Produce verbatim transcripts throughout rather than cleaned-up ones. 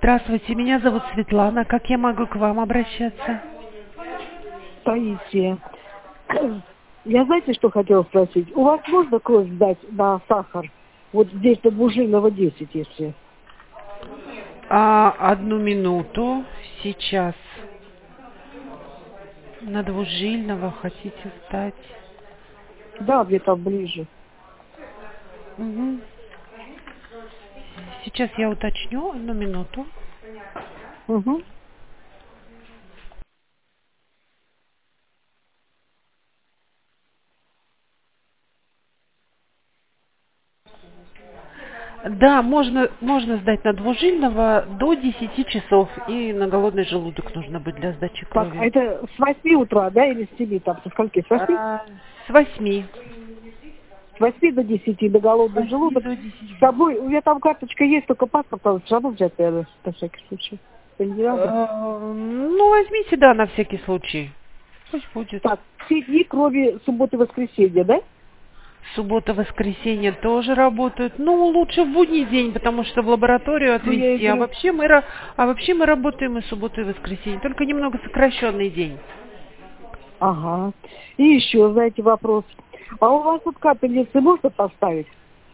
Здравствуйте, меня зовут Светлана. Как я могу к вам обращаться? Таисия. Я знаете, что хотела спросить? У вас можно кровь сдать на сахар? Вот здесь на Бужинова десять, если. А, одну минуту. Сейчас. На Двужильного хотите сдать? Да, где там ближе. Угу. Сейчас я уточню. Одну минуту. Угу. Да, можно, можно сдать на Двужильного до десяти часов. И на голодный желудок нужно быть для сдачи Так, а крови. это с восьми утра, да, или с семи, там, со скольки? С восьми? А, с восьми. С восьми до десяти, до С голодный восьми желудок. до С десяти. собой, у меня там карточка есть, только паспорт надо все равно взять, наверное, на всякий случай. Или не надо? Э, Ну, возьмите, да, на всякий случай. Пусть будет. Так, все дни, кроме субботы и воскресенья, да? Суббота, воскресенье тоже работают. Ну, лучше в будний день, потому что в лабораторию Ну, я и отвезти. А говорю. вообще мы, ра- а вообще мы работаем и субботу, и воскресенье. Только немного сокращенный день. Ага. И еще, знаете, вопрос. А у вас тут капельницы можно поставить?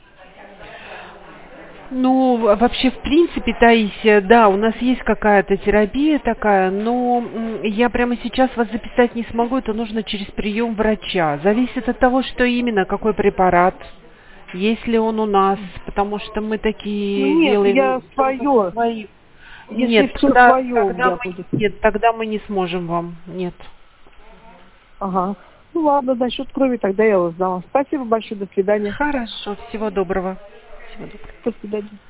Ну, в- вообще, в принципе, Таисия, да, у нас есть какая-то терапия такая, но м, я прямо сейчас вас записать не смогу, это нужно через прием врача. Зависит от того, что именно, какой препарат, есть ли он у нас, потому что мы Ну, такие нет, делаем я только свое. свои. Если Нет, все тогда, свое у тогда меня мы, будет. нет, тогда мы не сможем вам, нет. Ага. Ну ладно, насчет крови тогда я узнала. Спасибо большое, до свидания. Хорошо, всего доброго. Всего доброго. До свидания.